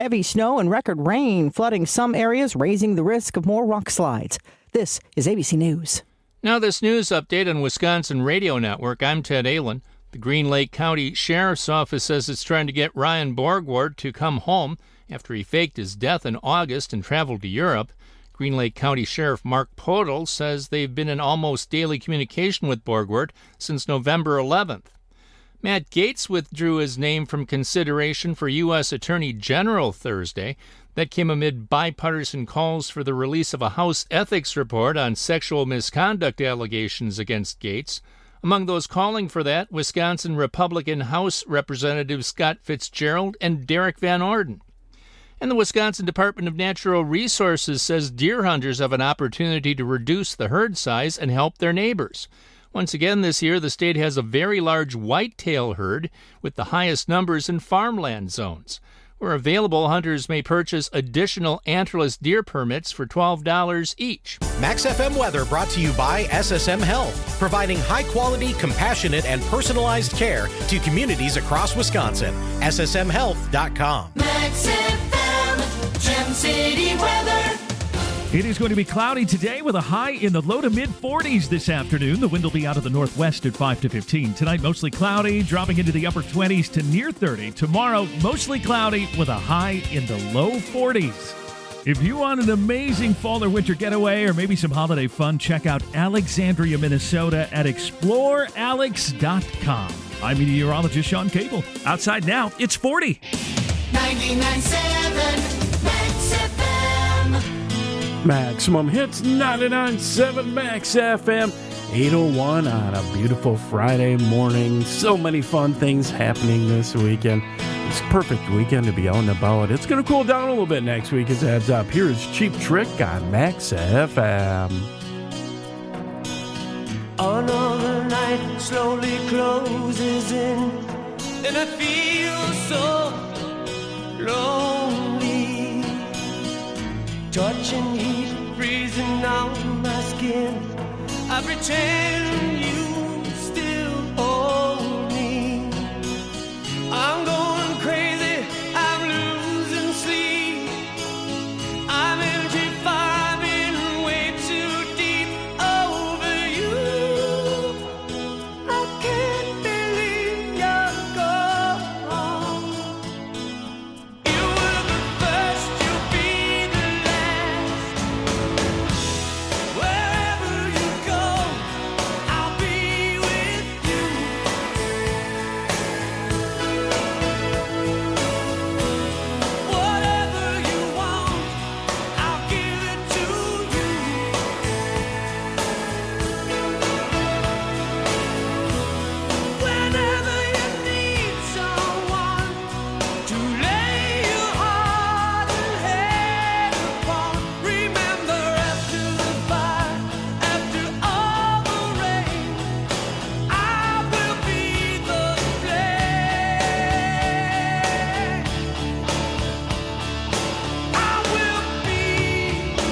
Heavy snow and record rain flooding some areas, raising the risk of more rock slides. This is ABC News. Now this news update on Wisconsin Radio Network. I'm Ted Allen. The Green Lake County Sheriff's Office says it's trying to get Ryan Borgward to come home after he faked his death in August and traveled to Europe. Green Lake County Sheriff Mark Podol says they've been in almost daily communication with Borgward since November 11th. Matt Gaetz withdrew his name from consideration for U.S. Attorney General Thursday. That came amid bipartisan calls for the release of a House ethics report on sexual misconduct allegations against Gaetz. Among those calling for that, Wisconsin Republican House Representatives Scott Fitzgerald and Derek Van Orden. And the Wisconsin Department of Natural Resources says deer hunters have an opportunity to reduce the herd size and help their neighbors. Once again this year, the state has a very large whitetail herd with the highest numbers in farmland zones. Where available, hunters may purchase additional antlerless deer permits for $12 each. Max FM weather brought to you by SSM Health, providing high-quality, compassionate, and personalized care to communities across Wisconsin. SSMHealth.com. Max FM, Gem City weather. It is going to be cloudy today with a high in the low to mid-40s this afternoon. The wind will be out of the northwest at 5 to 15. Tonight, mostly cloudy, dropping into the upper 20s to near 30. Tomorrow, mostly cloudy with a high in the low 40s. If you want an amazing fall or winter getaway or maybe some holiday fun, check out Alexandria, Minnesota at explorealex.com. I'm meteorologist Sean Cable. Outside now, it's 40. 99.7 Max FM. Maximum Hits 99.7 Max FM 8:01 on a beautiful Friday morning. So many fun things happening this weekend. It's a perfect weekend to be out and about. It's going to cool down a little bit next week as it heads up. Here's Cheap Trick on Max FM. Another night slowly closes in, and I feel so lonely. Touching heat, freezing on my skin. I pretend you still hold me. I'm going crazy, I'm losing sleep. I'm empty, farming way too deep over you. I can't believe you're gone. You were the first, you'll be the last. Wherever you go, I'll be with you. Whatever you want, I'll give it to you. Whenever you need someone to lay your heart and head upon, remember after the fire, after all the rain, I will be the flame. I will be the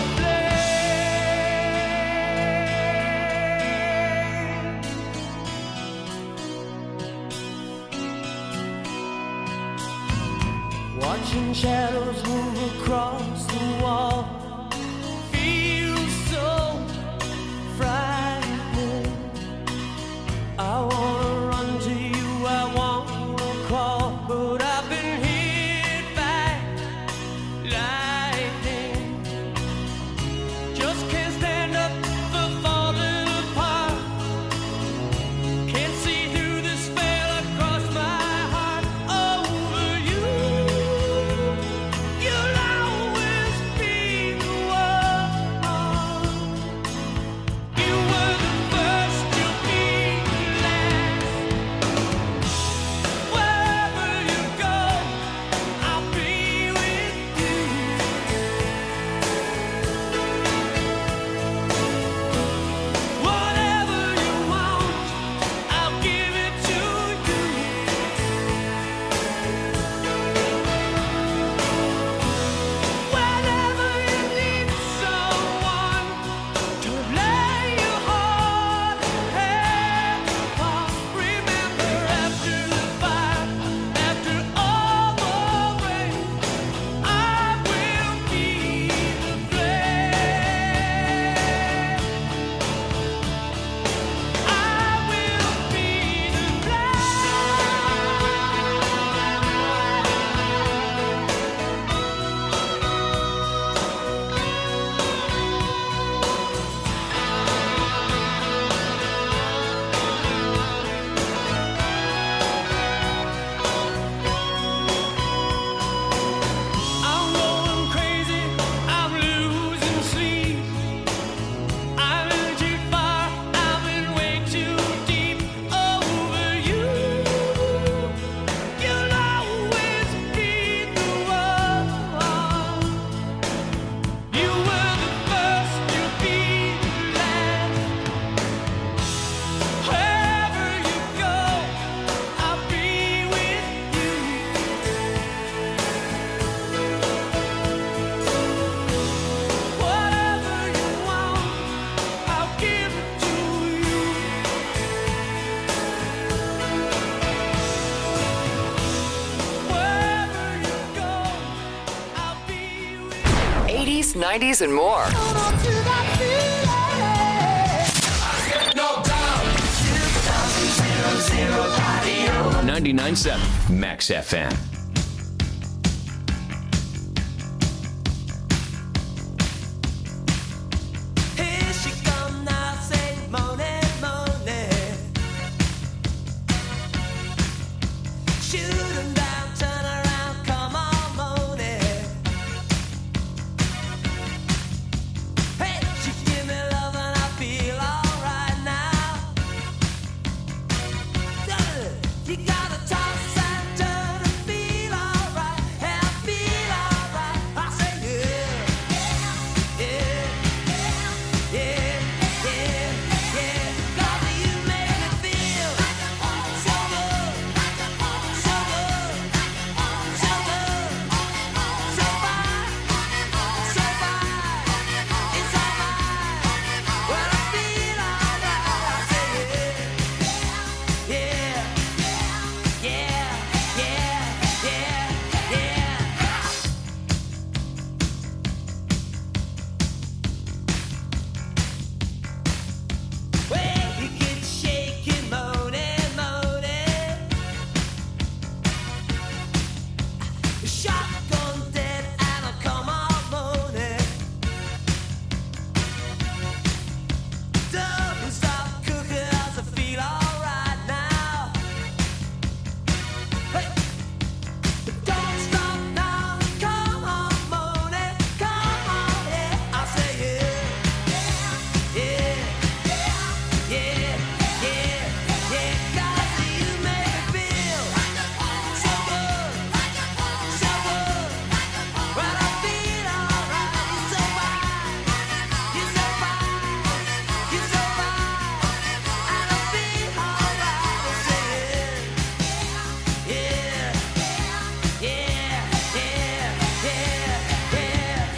flame. Watching shadows move across the wall feels so frightening. I wanna run to you, I wanna crawl, but I've been hit by lightning. Just can't stand up for falling apart. Can't see through the spell across my heart over you. You'll always be 80s, 90s, and more. 99.7 Max FM. Here she come now, say moaning, moaning. Shoot 'em down, turn around, come on, moaning. Hey, she give me love and I feel alright now. You gotta toss and turn and feel alright, and I feel alright. I say yeah, yeah, yeah, yeah, yeah. 'Cause you make me feel so good, so good, so good, so fine, so fine. It's alright when I feel alright. I say yeah, yeah. Yeah, yeah, yeah, yeah. Well, you get shaking, moaning, moaning. Shotgun dead and I come on moaning. Don't stop cooking as I feel alright now. Hey, don't stop now. Come on, moaning. Come on, yeah. I say yeah, yeah, yeah, yeah, yeah. 'Cause you make me feel so good, so good. When I feel alright, you're so fine, you're so fine, you're so fine, and I feel alright. I say yeah, yeah, yeah, yeah, yeah, yeah.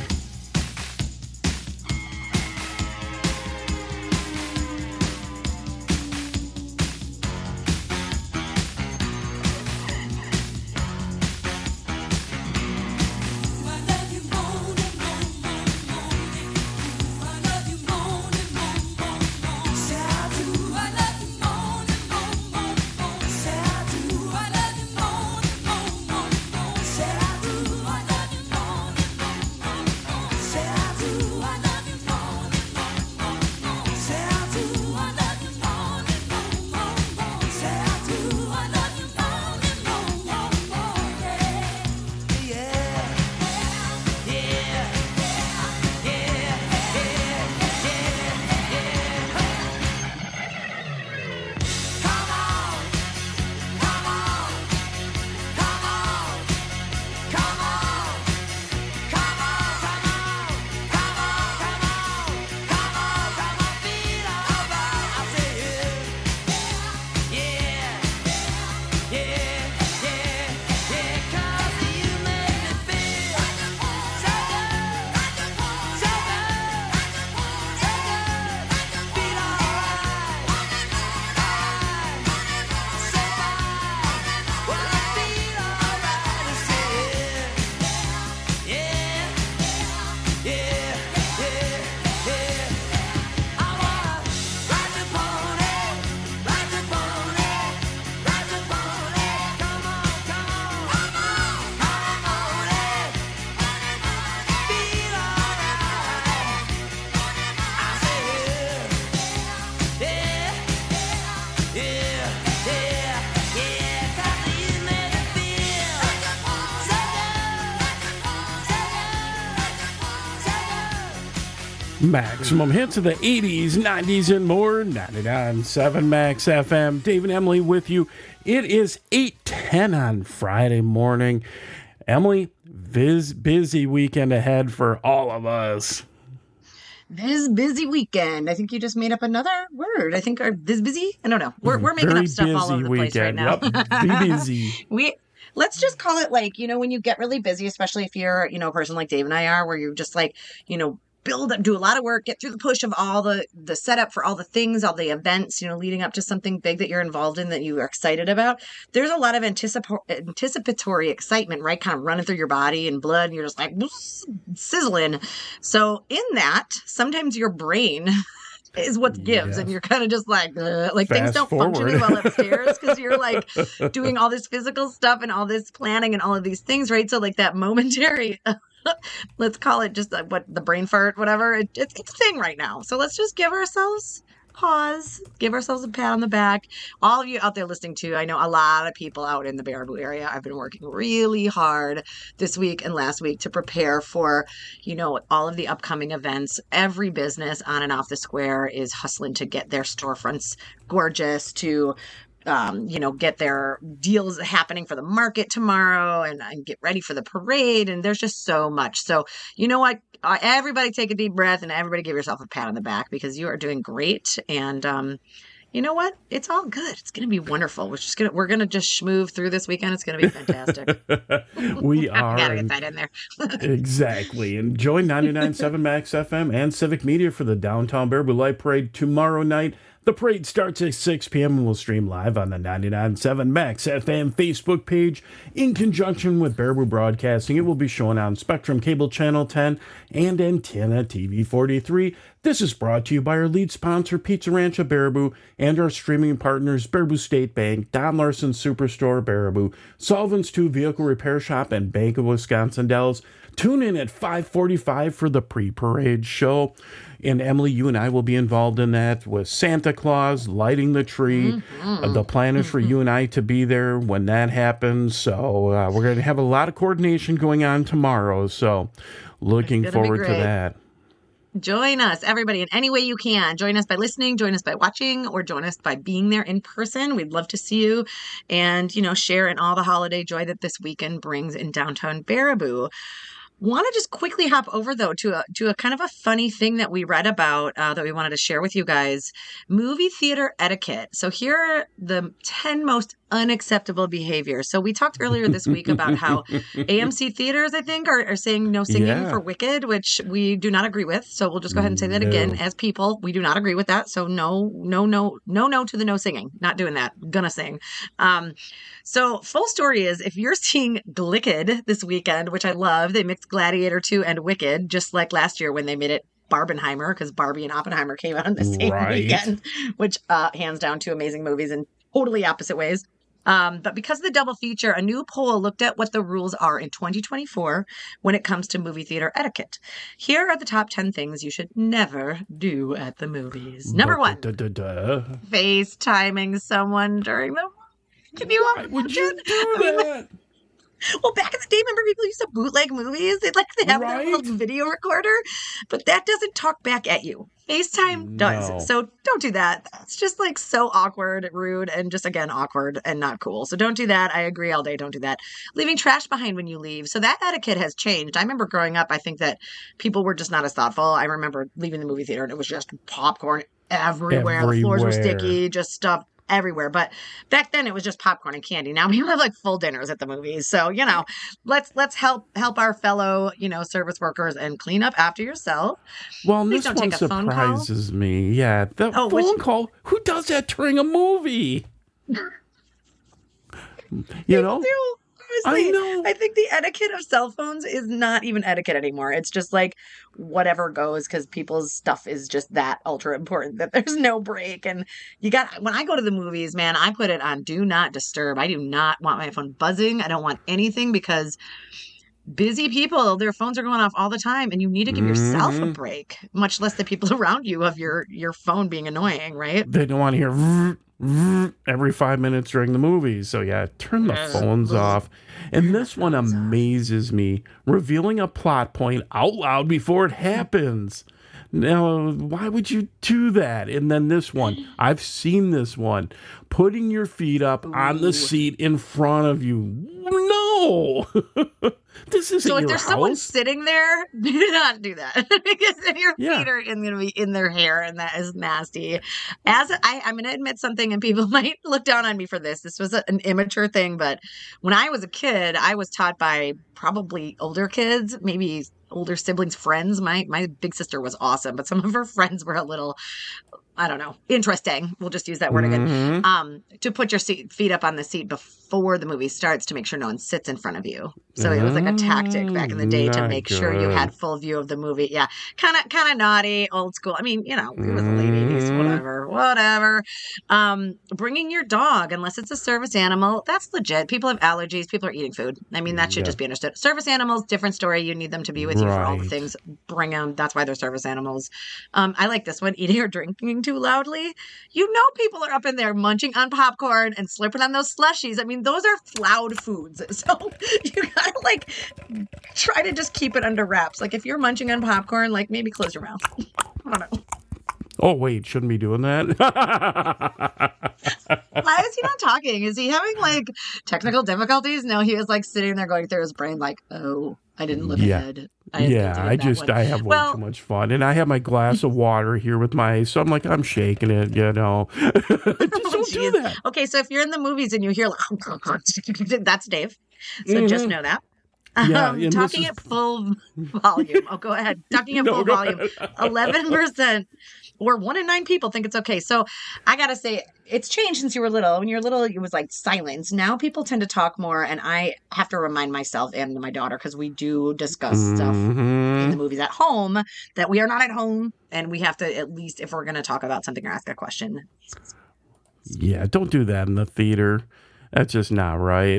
Maximum hits of the 80s, 90s, and more. 99.7 Max FM. Dave and Emily with you. It is 8:10 on Friday morning. Emily, busy weekend ahead for all of us. Busy weekend. I think you just made up another word. I think our busy. I don't know. We're making Very up stuff all over the busy place right now. Yep. Be busy. Let's just call it like, when you get really busy, especially if you're, a person like Dave and I are, where you're just like, build up, do a lot of work, get through the push of all the setup for all the things, all the events, leading up to something big that you're involved in that you are excited about. There's a lot of anticipatory excitement, right? Kind of running through your body and blood, and you're just like sizzling. So in that, sometimes your brain is what gives, and you're kind of just like things don't function well upstairs because you're like doing all this physical stuff and all this planning and all of these things, right? So like that momentary let's call it just what the brain fart, whatever, it's a thing right now. So let's just give ourselves pause, give ourselves a pat on the back. All of you out there listening to, I know a lot of people out in the Baraboo area. I've been working really hard this week and last week to prepare for, all of the upcoming events. Every business on and off the square is hustling to get their storefronts gorgeous, to get their deals happening for the market tomorrow and get ready for the parade. And there's just so much. So you know what? Everybody take a deep breath and everybody give yourself a pat on the back because you are doing great. And you know what? It's all good. It's going to be wonderful. We're going to just schmoove through this weekend. It's going to be fantastic. We are. Gotta get that in there. Exactly. And join 99.7 Max FM and Civic Media for the Downtown Baraboo Light Parade tomorrow night. The parade starts at 6 p.m. and will stream live on the 99.7 Max FM Facebook page in conjunction with Baraboo Broadcasting. It will be shown on Spectrum Cable Channel 10 and Antenna TV 43. This is brought to you by our lead sponsor, Pizza Ranch of Baraboo, and our streaming partners, Baraboo State Bank, Don Larson Superstore Baraboo, Solvents 2 Vehicle Repair Shop, and Bank of Wisconsin Dells. Tune in at 5:45 for the pre-parade show. And Emily, you and I will be involved in that with Santa Claus lighting the tree. The plan is for you and I to be there when that happens. So we're going to have a lot of coordination going on tomorrow. So looking forward to that. Join us, everybody, in any way you can. Join us by listening, join us by watching, or join us by being there in person. We'd love to see you and, share in all the holiday joy that this weekend brings in downtown Baraboo. Want to just quickly hop over, though, to a kind of a funny thing that we read about that we wanted to share with you guys. Movie theater etiquette. So here are the 10 most unacceptable behaviors. So we talked earlier this week about how AMC theaters, I think, are saying no singing for Wicked, which we do not agree with. So we'll just go ahead and say that again. As people, we do not agree with that. So no to the no singing. Not doing that. Gonna sing. So full story is, if you're seeing Glicked this weekend, which I love, they mixed Gladiator 2 and Wicked, just like last year when they made it Barbenheimer, because Barbie and Oppenheimer came out on the same weekend, which hands down, two amazing movies in totally opposite ways. But because of the double feature, a new poll looked at what the rules are in 2024 when it comes to movie theater etiquette. Here are the top 10 things you should never do at the movies. Number 1, FaceTiming someone during the movie. Why would you do that? Well, back in the day, remember people used to bootleg movies? They'd have their little video recorder, but that doesn't talk back at you. FaceTime does. So don't do that. It's just so awkward, rude, and just, again, awkward and not cool. So don't do that. I agree all day. Don't do that. Leaving trash behind when you leave. So that etiquette has changed. I remember growing up, I think that people were just not as thoughtful. I remember leaving the movie theater and it was just popcorn everywhere. The floors were sticky, just stuff everywhere. But back then it was just popcorn and candy. Now we have full dinners at the movies. So, let's help our fellow, service workers and clean up after yourself. Well, please this one surprises me. Yeah. The phone call. Who does that during a movie? You know? Honestly, I know. I think the etiquette of cell phones is not even etiquette anymore. It's just whatever goes because people's stuff is just that ultra important that there's no break. And when I go to the movies, man, I put it on do not disturb. I do not want my phone buzzing. I don't want anything because busy people, their phones are going off all the time and you need to give yourself a break, much less the people around you of your phone being annoying, right? They don't want to hear every 5 minutes during the movies. So yeah, turn the phones off. And this one amazes me, revealing a plot point out loud before it happens. Now, why would you do that? And then this one, I've seen this one, putting your feet up on the seat in front of you. No! This isn't so if your there's house. Someone sitting there, do not do that because then your feet are going to be in their hair, and that is nasty. I'm going to admit something, and people might look down on me for this. This was an immature thing, but when I was a kid, I was taught by probably older kids, maybe older siblings, friends. My big sister was awesome, but some of her friends were a little, I don't know, interesting. We'll just use that word again. To put your feet up on the seat before the movie starts to make sure no one sits in front of you. So it was like a tactic back in the day to make sure you had full view of the movie. Yeah, kind of naughty, old school. I mean, it was the late 80s, whatever. Bringing your dog, unless it's a service animal, that's legit. People have allergies. People are eating food. I mean, that should just be understood. Service animals, different story. You need them to be with you for all the things. Bring them. That's why they're service animals. I like this one. Eating or drinking too loudly. People are up in there munching on popcorn and slurping on those slushies. I mean, those are loud foods. So you gotta try to just keep it under wraps. Like if you're munching on popcorn, maybe close your mouth. I don't know. Oh, wait, shouldn't be doing that? Why is he not talking? Is he having technical difficulties? No, he was sitting there going through his brain oh, I didn't look ahead. I have way too much fun. And I have my glass of water here with my, so I'm shaking it, Just don't do that. Okay, so if you're in the movies and you hear that's Dave. So just know that. Talking at full volume. Oh, go ahead. Talking at full volume. 11%. Or 1 in 9 people think it's okay. So I got to say, it's changed since you were little. When you were little, it was silence. Now people tend to talk more. And I have to remind myself and my daughter, because we do discuss stuff in the movies at home, that we are not at home. And we have to, at least if we're going to talk about something or ask a question. Yeah, don't do that in the theater. That's just not right.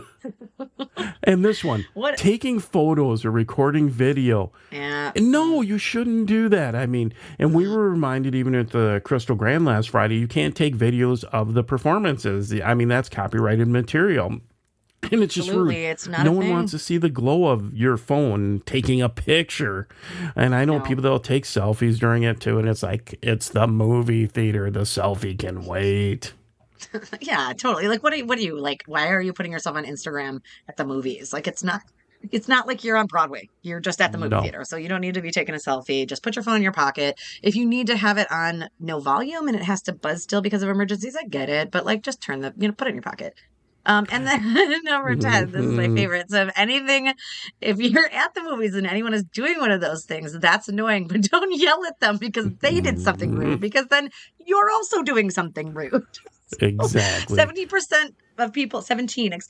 And this one, taking photos or recording video. Yeah. No, you shouldn't do that. I mean, and we were reminded even at the Crystal Grand last Friday, you can't take videos of the performances. I mean, that's copyrighted material. And it's just rude. It's not no one wants to see the glow of your phone taking a picture. And I know people that'll take selfies during it too. And it's it's the movie theater. The selfie can wait. Yeah, totally. What do you why are you putting yourself on Instagram at the movies? It's not like you're on Broadway. You're just at the movie theater. So you don't need to be taking a selfie. Just put your phone in your pocket. If you need to have it on no volume and it has to buzz still because of emergencies, I get it. But just turn put it in your pocket. And then number 10, this is my favorite. So if you're at the movies and anyone is doing one of those things, that's annoying, but don't yell at them because they did something rude, because then you're also doing something rude. Exactly. 17% of people say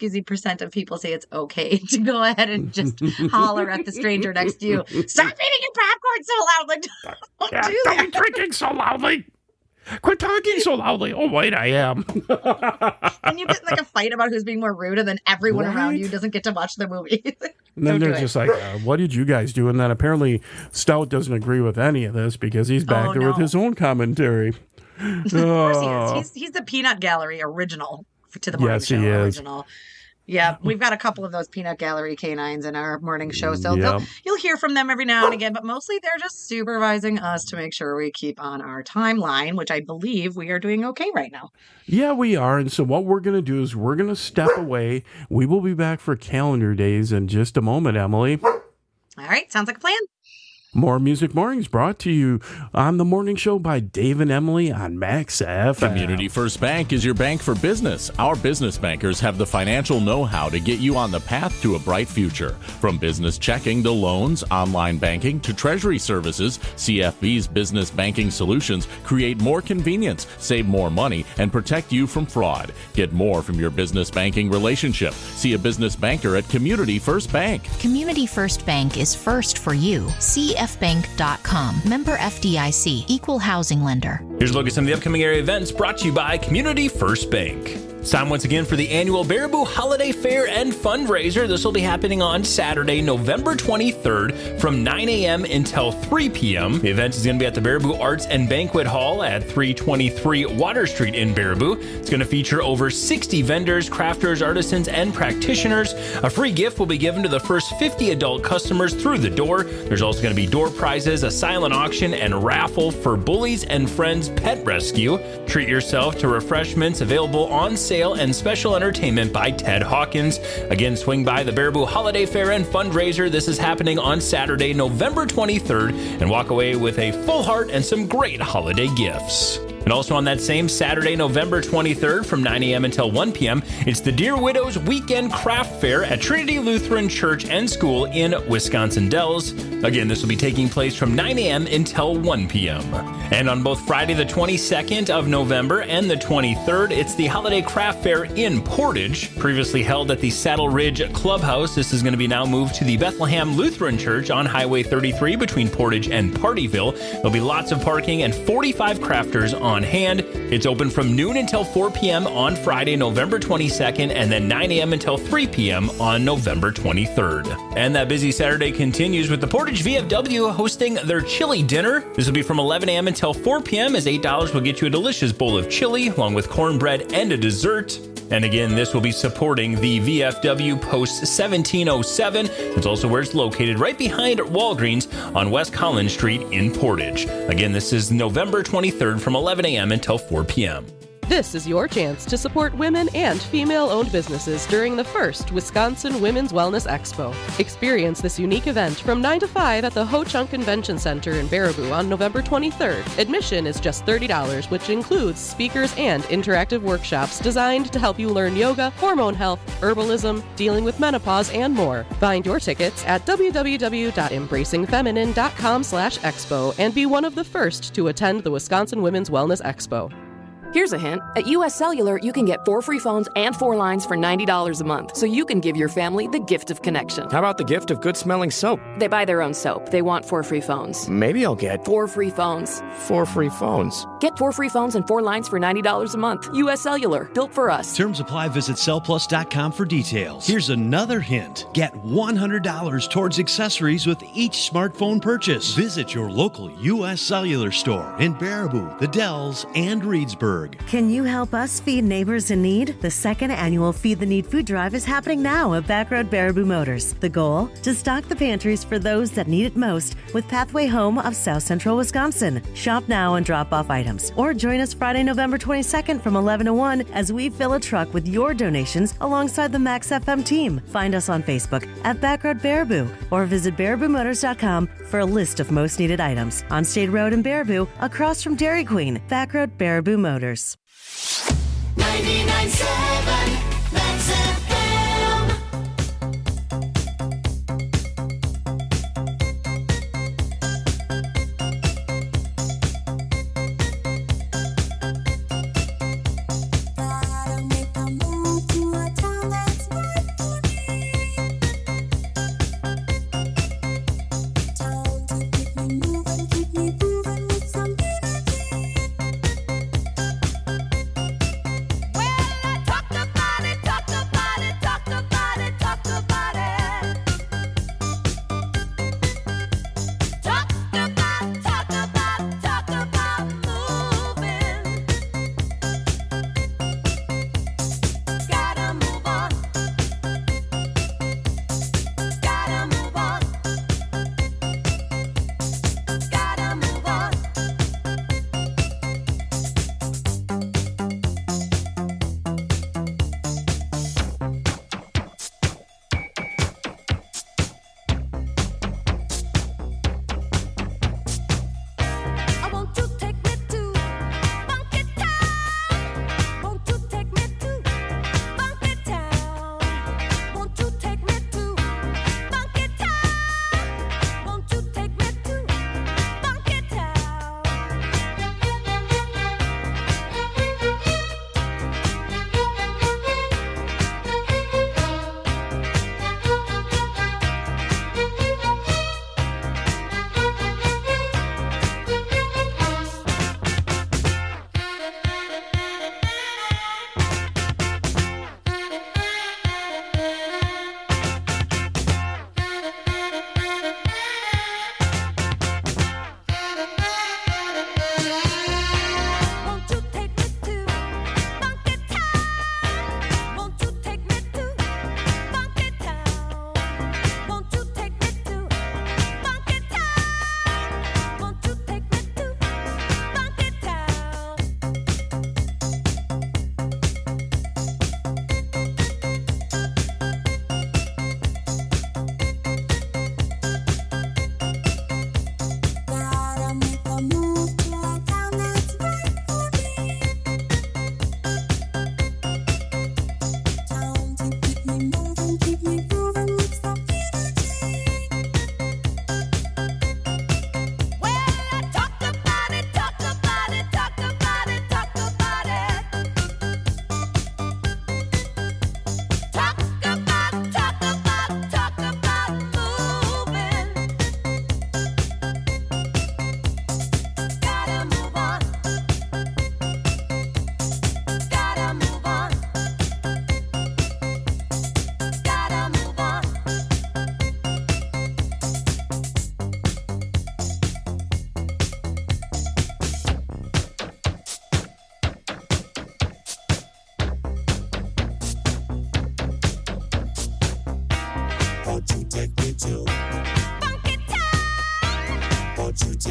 it's okay to go ahead and just holler at the stranger next to you. Stop eating your popcorn so loud. Don't do that. Stop drinking so loudly. Quit talking so loudly. Oh, wait, I am. And you get a fight about who's being more rude, and then everyone around you doesn't get to watch the movie. And then they're just what did you guys do? And then apparently Stout doesn't agree with any of this because he's back there with his own commentary. Of course he is. He's the Peanut Gallery original to the morning show. Original. Yeah, we've got a couple of those Peanut Gallery canines in our morning show, so you'll hear from them every now and again, but mostly they're just supervising us to make sure we keep on our timeline, which I believe we are doing okay right now. Yeah, we are, and so what we're going to do is we're going to step away. We will be back for calendar days in just a moment, Emily. All right, sounds like a plan. More Music Mornings brought to you on the morning show by Dave and Emily on Max FM. Community First Bank is your bank for business. Our business bankers have the financial know-how to get you on the path to a bright future. From business checking to loans, online banking to treasury services, CFB's business banking solutions create more convenience, save more money, and protect you from fraud. Get more from your business banking relationship. See a business banker at Community First Bank. Community First Bank is first for you. CFbank.com. Member FDIC. Equal housing lender. Here's a look at some of the upcoming area events brought to you by Community First Bank. It's time once again for the annual Baraboo Holiday Fair and Fundraiser. This will be happening on Saturday, November 23rd from 9 a.m. until 3 p.m. The event is going to be at the Baraboo Arts and Banquet Hall at 323 Water Street in Baraboo. It's going to feature over 60 vendors, crafters, artisans, and practitioners. A free gift will be given to the first 50 adult customers through the door. There's also going to be door prizes, a silent auction, and raffle for Bullies and Friends Pet Rescue. Treat yourself to refreshments available on sale and special entertainment by Ted Hawkins. Again, swing by the Baraboo Holiday Fair and Fundraiser. This is happening on Saturday, November 23rd, and walk away with a full heart and some great holiday gifts. And also on that same Saturday, November 23rd from 9 a.m. until 1 p.m., it's the Dear Widows Weekend Craft Fair at Trinity Lutheran Church and School in Wisconsin Dells. Again, this will be taking place from 9 a.m. until 1 p.m. And on both Friday the 22nd of November and the 23rd, it's the Holiday Craft Fair in Portage, previously held at the Saddle Ridge Clubhouse. This is going to be now moved to the Bethlehem Lutheran Church on Highway 33 between Portage and Partyville. There'll be lots of parking and 45 crafters on hand. It's open from noon until 4 p.m. on Friday, November 22nd, and then 9 a.m. until 3 p.m. on November 23rd. And that busy Saturday continues with the Portage VFW hosting their chili dinner. This will be from 11 a.m. until 4 p.m. as $8 will get you a delicious bowl of chili along with cornbread and a dessert. And again, this will be supporting the VFW Post 1707. It's also where it's located, right behind Walgreens on West Collins Street in Portage. Again, this is November 23rd from 11 a.m. until 4 p.m. This is your chance to support women and female-owned businesses during the first Wisconsin Women's Wellness Expo. Experience this unique event from 9 to 5 at the Ho Chunk Convention Center in Baraboo on November 23rd. Admission is just $30, which includes speakers and interactive workshops designed to help you learn yoga, hormone health, herbalism, dealing with menopause, and more. Find your tickets at www.embracingfeminine.com/expo and be one of the first to attend the Wisconsin Women's Wellness Expo. Here's a hint. At US Cellular, you can get 4 free phones and 4 lines for $90 a month, so you can give your family the gift of connection. How about the gift of good-smelling soap? They buy their own soap. They want 4 free phones. Maybe I'll get 4 free phones. 4 free phones. Get 4 free phones and 4 lines for $90 a month. US Cellular, built for us. Terms apply. Visit cellplus.com for details. Here's another hint. Get $100 towards accessories with each smartphone purchase. Visit your local US Cellular store in Baraboo, the Dells, and Reedsburg. Can you help us feed neighbors in need? The second annual Feed the Need food drive is happening now at Backroad Baraboo Motors. The goal? To stock the pantries for those that need it most with Pathway Home of South Central Wisconsin. Shop now and drop off items. Or join us Friday, November 22nd from 11 to 1 as we fill a truck with your donations alongside the Max FM team. Find us on Facebook at Backroad Baraboo or visit BarabooMotors.com for a list of most needed items. On State Road in Baraboo, across from Dairy Queen. Backroad Baraboo Motors. 99.7 Max FM. Gotta make a move to a town that's right for me. Town to keep me moving with some energy. Well, I talked about it.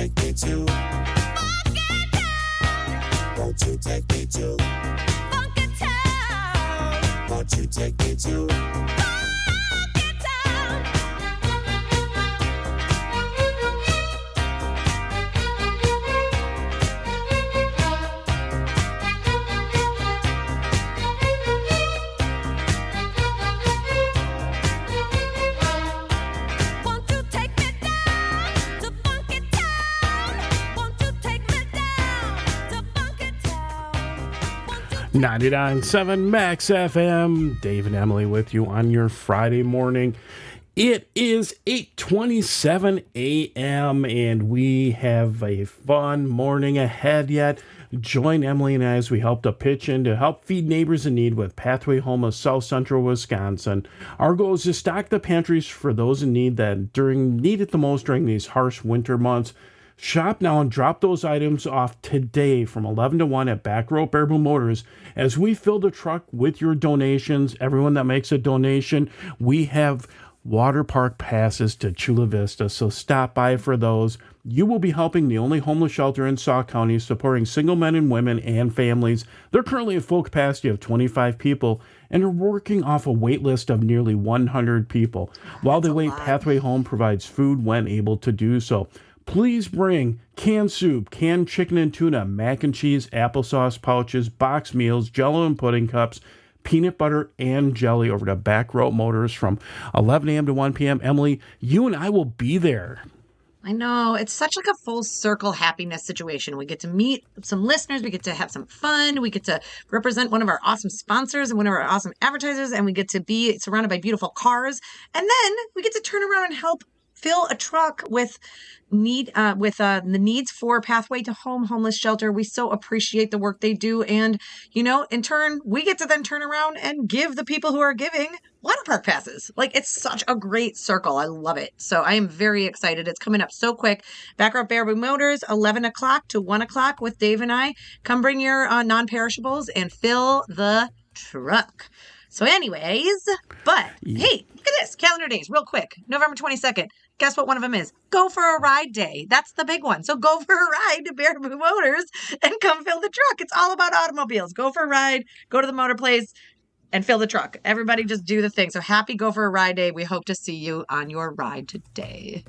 take me to Won't you take me to Funky Town? Won't you take me to Funky Town? 99.7 Max FM. Dave and Emily with you on your Friday morning. It is 8:27 a.m. and we have a fun morning ahead yet. Join Emily and I as we help to pitch in to help feed neighbors in need with Pathway Home of South Central Wisconsin. Our goal is to stock the pantries for those in need that need it the most during these harsh winter months. Shop now and drop those items off today from 11 to 1 at Back Road Baraboo Motors as we fill the truck with your donations. Everyone that makes a donation, we have water park passes to Chula Vista, so stop by for those. You will be helping the only homeless shelter in Sauk County, supporting single men and women and families. They're currently at full capacity of 25 people and are working off a wait list of nearly 100 people. While they wait, Pathway Home provides food when able to do so. Please bring canned soup, canned chicken and tuna, mac and cheese, applesauce pouches, box meals, jello and pudding cups, peanut butter and jelly over to Back Road Motors from 11 a.m. to 1 p.m. Emily, you and I will be there. I know. It's such like a full circle happiness situation. We get to meet some listeners. We get to have some fun. We get to represent one of our awesome sponsors and one of our awesome advertisers. And we get to be surrounded by beautiful cars. And then we get to turn around and help fill a truck with the needs for Pathway to Home homeless shelter. We so appreciate the work they do. And, you know, in turn, we get to then turn around and give the people who are giving water park passes. Like, it's such a great circle. I love it. So I am very excited. It's coming up so quick. Back Road Baraboo Motors, 11 o'clock to 1 o'clock with Dave and I. Come bring your non-perishables and fill the truck. So anyways, but hey, look at this. Calendar days, real quick. November 22nd. Guess what one of them is? Go for a ride day. That's the big one. So go for a ride to Baraboo Motors and come fill the truck. It's all about automobiles. Go for a ride, go to the motor place, and fill the truck. Everybody just do the thing. So happy Go for a Ride Day. We hope to see you on your ride today.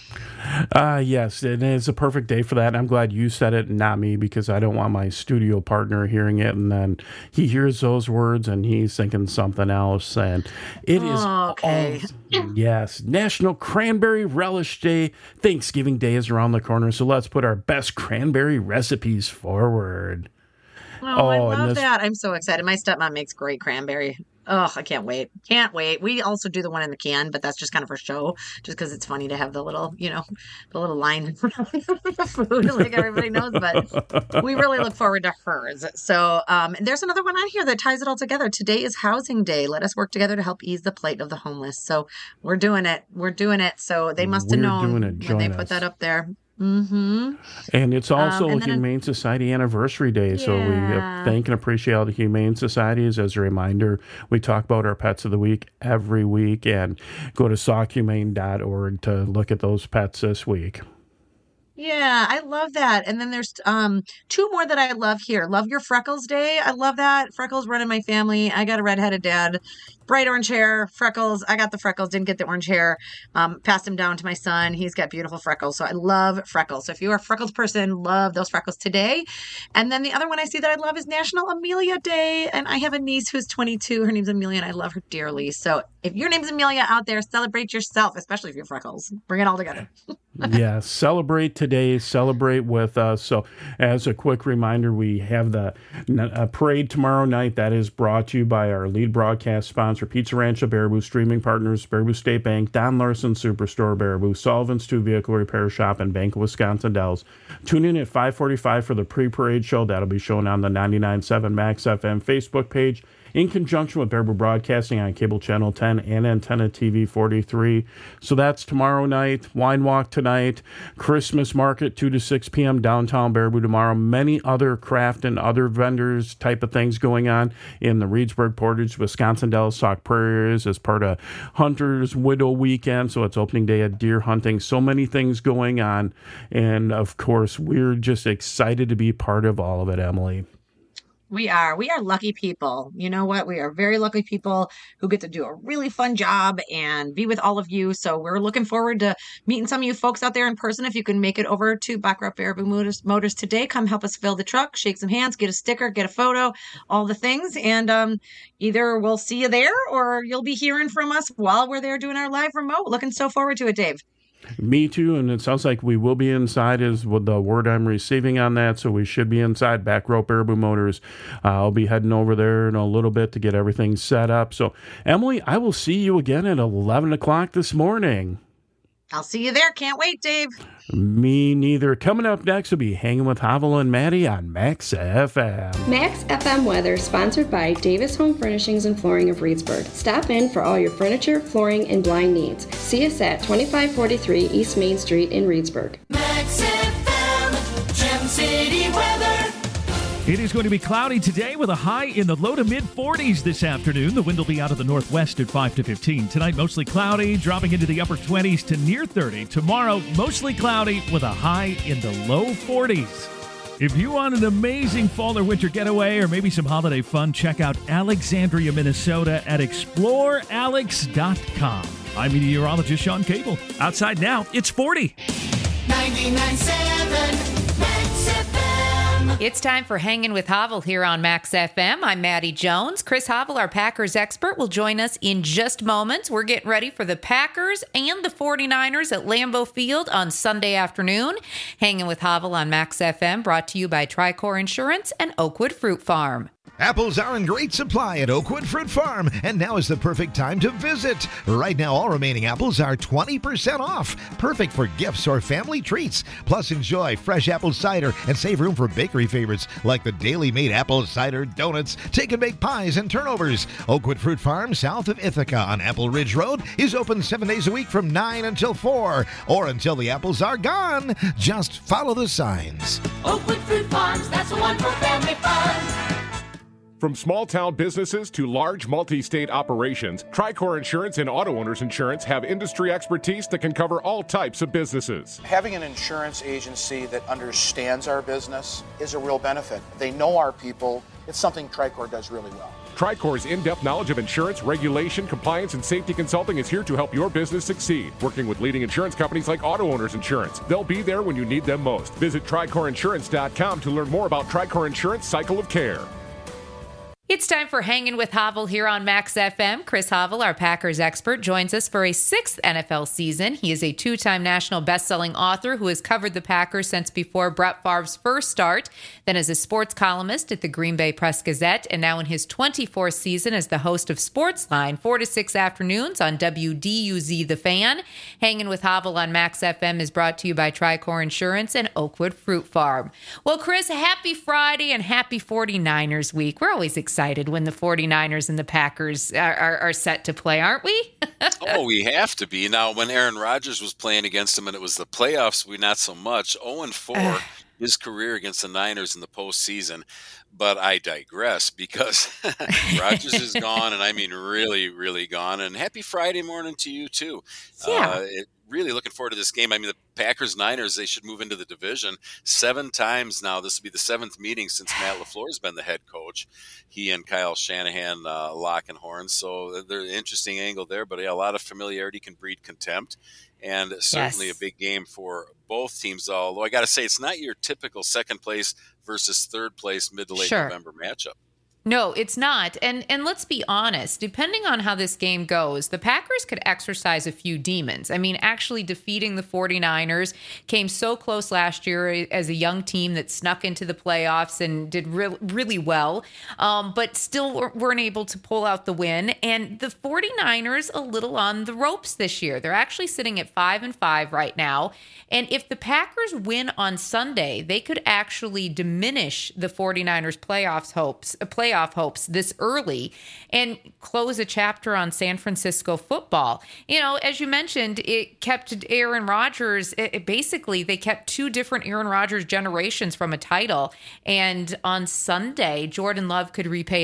Yes, it is a perfect day for that. I'm glad you said it, not me, because I don't want my studio partner hearing it and then he hears those words and he's thinking something else. And it is okay. Yes, National Cranberry Relish Day. Thanksgiving Day is around the corner, so let's put our best cranberry recipes forward. Oh, I love that. I'm so excited. My stepmom makes great cranberry. Oh, I can't wait. Can't wait. We also do the one in the can, but that's just kind of for show, just because it's funny to have the little, the little line food like everybody knows, but we really look forward to hers. So there's another one on here that ties it all together. Today is Housing Day. Let us work together to help ease the plight of the homeless. So we're doing it. We're doing it. So they must have known when they put that up there. Mm-hmm. And it's also Humane Society Anniversary Day, so we thank and appreciate all the Humane Societies. As a reminder, we talk about our Pets of the Week every week, and go to saukhumane.org to look at those pets this week. Yeah, I love that. And then there's two more that I love here. Love Your Freckles Day. I love that. Freckles run in my family. I got a redheaded dad. Bright orange hair, freckles. I got the freckles, didn't get the orange hair. Passed them down to my son. He's got beautiful freckles. So I love freckles. So if you're a freckles person, love those freckles today. And then the other one I see that I love is National Amelia Day. And I have a niece who's 22. Her name's Amelia, and I love her dearly. So if your name's Amelia out there, celebrate yourself, especially if you're freckles. Bring it all together. Yeah, celebrate today, celebrate with us. So as a quick reminder, we have the parade tomorrow night. That is brought to you by our lead broadcast sponsor, Pizza Ranch of Baraboo, streaming partners, Baraboo State Bank, Don Larson Superstore, Baraboo, Sullivan's 2 Vehicle Repair Shop, and Bank of Wisconsin Dells. Tune in at 5:45 for the pre-parade show. That'll be shown on the 99.7 Max FM Facebook page in conjunction with Baraboo Broadcasting on Cable Channel 10 and Antenna TV 43. So that's tomorrow night. Wine Walk tonight. Christmas Market 2 to 6 p.m. downtown Baraboo tomorrow. Many other craft and other vendors type of things going on in the Reedsburg, Portage, Wisconsin, Dallas, Sauk Prairie areas as part of Hunter's Widow Weekend. So it's opening day at deer hunting. So many things going on. And of course, we're just excited to be part of all of it, Emily. We are lucky people. You know what? We are very lucky people who get to do a really fun job and be with all of you. So we're looking forward to meeting some of you folks out there in person. If you can make it over to Black Rock Baraboo Motors today, come help us fill the truck, shake some hands, get a sticker, get a photo, all the things. And either we'll see you there or you'll be hearing from us while we're there doing our live remote. Looking so forward to it, Dave. Me too, and it sounds like we will be inside is what the word I'm receiving on that, so we should be inside Back Rope Baraboo Motors. I'll be heading over there in a little bit to get everything set up. So, Emily, I will see you again at 11 o'clock this morning. I'll see you there. Can't wait, Dave. Me neither. Coming up next will be Hanging with Havel and Maddie on Max FM. Max FM weather sponsored by Davis Home Furnishings and Flooring of Reedsburg. Stop in for all your furniture, flooring, and blind needs. See us at 2543 East Main Street in Reedsburg. Max FM, Gem City weather. It is going to be cloudy today with a high in the low to mid 40s this afternoon. The wind will be out of the northwest at 5 to 15. Tonight, mostly cloudy, dropping into the upper 20s to near 30. Tomorrow, mostly cloudy with a high in the low 40s. If you want an amazing fall or winter getaway or maybe some holiday fun, check out Alexandria, Minnesota at explorealex.com. I'm meteorologist Sean Cable. Outside now, it's 40. 99.7 Max FM. It's time for Hanging with Havel here on Max FM. I'm Maddie Jones. Chris Havel, our Packers expert, will join us in just moments. We're getting ready for the Packers and the 49ers at Lambeau Field on Sunday afternoon. Hanging with Havel on Max FM, brought to you by Tricor Insurance and Oakwood Fruit Farm. Apples are in great supply at Oakwood Fruit Farm, and now is the perfect time to visit. Right now, all remaining apples are 20% off. Perfect for gifts or family treats. Plus, enjoy fresh apple cider and save room for bakery favorites like the Daily Made apple cider, donuts, take-and-bake pies, and turnovers. Oakwood Fruit Farm, south of Ithaca on Apple Ridge Road, is open 7 days a week from 9 until 4, or until the apples are gone. Just follow the signs. Oakwood Fruit Farms, that's the one for family fun. From small-town businesses to large multi-state operations, Tricor Insurance and Auto Owners Insurance have industry expertise that can cover all types of businesses. Having an insurance agency that understands our business is a real benefit. They know our people. It's something Tricor does really well. Tricor's in-depth knowledge of insurance, regulation, compliance, and safety consulting is here to help your business succeed. Working with leading insurance companies like Auto Owners Insurance. They'll be there when you need them most. Visit TricorInsurance.com to learn more about Tricor Insurance Cycle of Care. It's time for Hanging with Havel here on Max FM. Chris Havel, our Packers expert, joins us for a 6th NFL season. He is a 2-time national best-selling author who has covered the Packers since before Brett Favre's first start, then as a sports columnist at the Green Bay Press-Gazette, and now in his 24th season as the host of Sportsline, 4 to 6 afternoons on WDUZ The Fan. Hanging with Havel on Max FM is brought to you by Tricor Insurance and Oakwood Fruit Farm. Well, Chris, happy Friday and happy 49ers week. We're always excited when the 49ers and the Packers are set to play, aren't we? Oh, we have to be. Now, when Aaron Rodgers was playing against them and it was the playoffs, we not so much. 0-4 his career against the Niners in the postseason. But I digress because Rodgers is gone, and I mean really, really gone. And happy Friday morning to you, too. Yeah. Really looking forward to this game. I mean, the Packers-Niners, they should move into the division 7 times now. This will be the 7th meeting since Matt LaFleur has been the head coach. He and Kyle Shanahan locking horns. So there's an interesting angle there. But, yeah, a lot of familiarity can breed contempt. And certainly a big game for both teams, although I got to say it's not your typical second place versus third place mid to late November matchup. No, it's not. And let's be honest, depending on how this game goes, the Packers could exercise a few demons. I mean, actually defeating the 49ers came so close last year as a young team that snuck into the playoffs and did really well, but still weren't able to pull out the win. And the 49ers a little on the ropes this year. They're actually sitting at 5-5 right now. And if the Packers win on Sunday, they could actually diminish the 49ers playoff playoff hopes this early and close a chapter on San Francisco football. You know, as you mentioned, it kept Aaron Rodgers, basically they kept two different Aaron Rodgers generations from a title. And on Sunday, Jordan Love could repay